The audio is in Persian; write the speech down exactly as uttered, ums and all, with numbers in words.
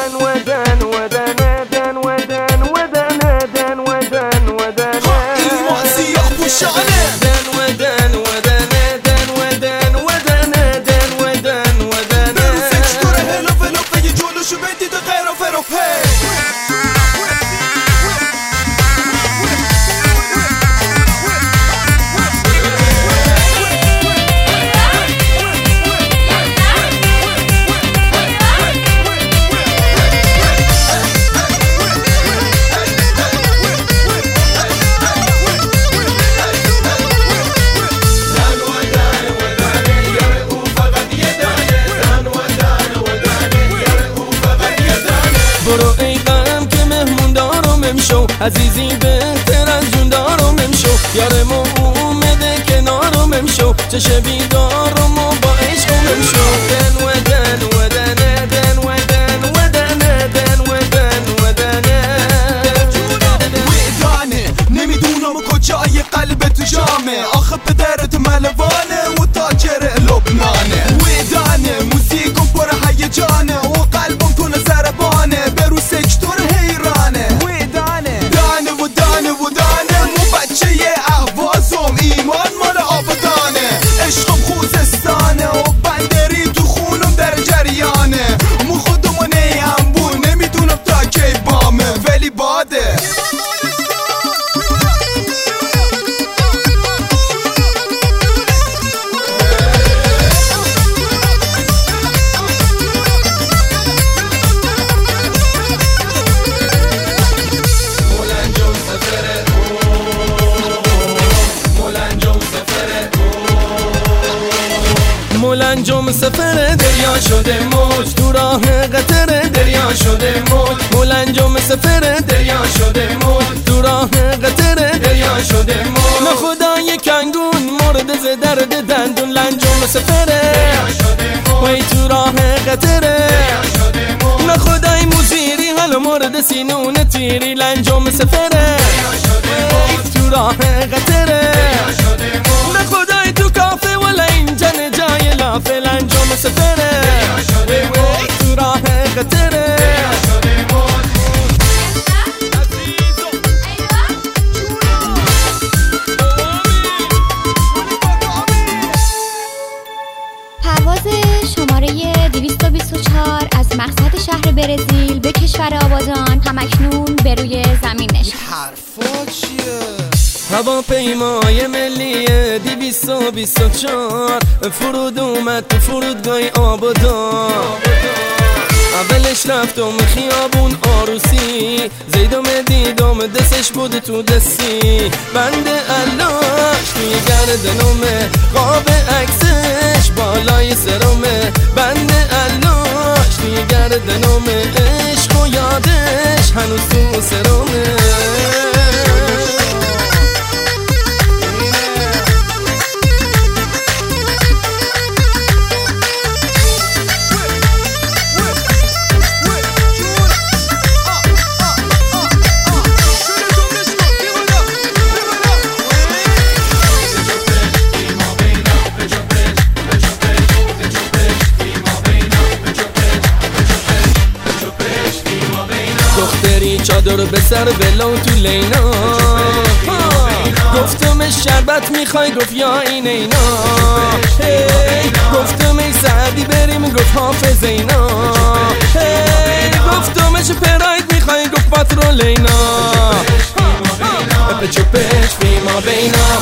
ودن ودن ودن دن ودن ودن دن ودن ودن المعزية بوشانه دن ودن ودن دن ودن ودن دن ودن ودن بروزك دوره هلو فلو فگی جلوشو بدید و غیر و فرو پی برو ای غم که مهمون دارم امشو عزیزی بهتر از جون دارم امشو یارم اومده کنارم امشو چشه بیدارم و با عشقم امشو دن و دن و دن دن و دن و دن دن و دن و دن ویدانه نمیدونم کجای قلب تو جامه آخه پدرت ملوانه و تاجر لبنانه ویدانه موسیقم پر هیجانه و قلبم تو ضربانه برو سکتور حیرانه ویدانه دانه و دانه و دانه مو بچه اهوازم ایمان مال آبادانه عشقم خوزستانه و بندری تو خونم در جریانه مو خودمو نیم بو نمیدونم تا کی بامه ولی باده مولنجم سفر دریا شده موج تو راه قطر دریا شده موج مولنجم سفر دریا شده موج تو راه قطر دریا شده موج نه خدای کنگون مورد ز درد دندون لنجم سفر وی تو راه قطر نه خدای موزیری حالا مورد سینون تیری لنجم سفر تو راه قطر نه خدای تو کافه ولا اینجا جای لافه لنجم سفره تو راه قطره پرواز شماره دویست و بیست و چهار از مقصد شهر برزیل به کشور آبادان همکنون به روی زمین نشست. حرفا چیه؟ هواپیمای ملی دویست و بیست و چهار فرود اومد تو فرودگاه آبادان اولش رفتم خیابون آروسی زیدم دیدم دستش بود تو دستی بند علاش توی گردنمه قاب عکسش بالای سرمه بند علاش توی گردنمه عشق و یادش هنوز تو سرمه دختری چادر به سر بلو تو لینا گفتم شربت میخوای گفت یا این اینا گفتم ای سعدی بریم گفت حافظ اینا گفتمش پراید میخوای گفت پاترول اینا پچو پچ فیما بینا